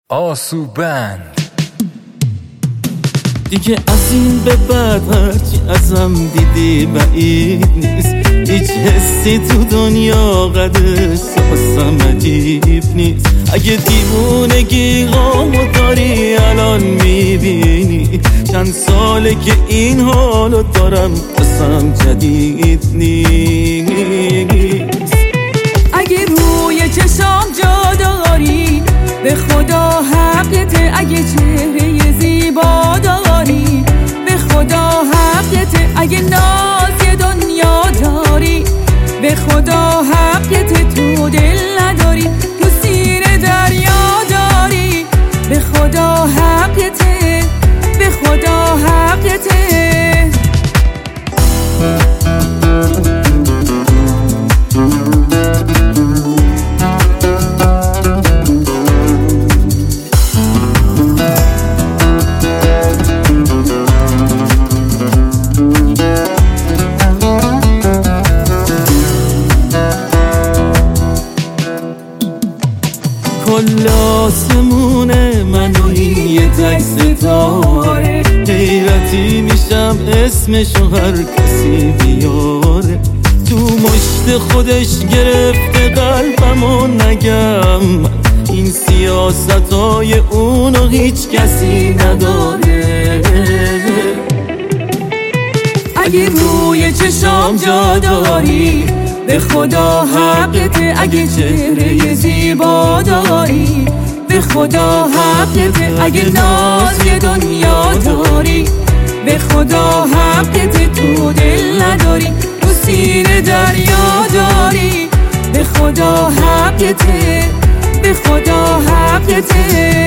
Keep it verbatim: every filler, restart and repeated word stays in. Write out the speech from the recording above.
آسوبند. دیگه از این به بعد هرچی ازم دیدی بعید نیست، هیچ حسی تو دنیا قدر ساسم عجیب نیست. اگه دیوونگی غامو داری الان میبینی، چند ساله که این حالو دارم قسم جدید نیست. اگه روی چشام جا داری به خدا حقته، اگه چهره زیبا داری به خدا حقته، اگه ناز دنیا داری به خدا حقته، تو دل نداری تو سینه دریا داری به خدا حقته، به خدا حقته. کل آسمونه منو این یه تک ستاره، حیرتی میشم اسمشو هر کسی بیاره. تو مشت خودش گرفته قلبمو نگم، این سیاستای اونو هیچ کسی نداره. اگه روی چشام جا داری به خدا حقته، اگه چهره زیبا داری به خدا حقته، اگه ناز دنیا داری به خدا حقته، تو دل نداری تو سینه دریا داری به خدا حقته، به خدا حقته.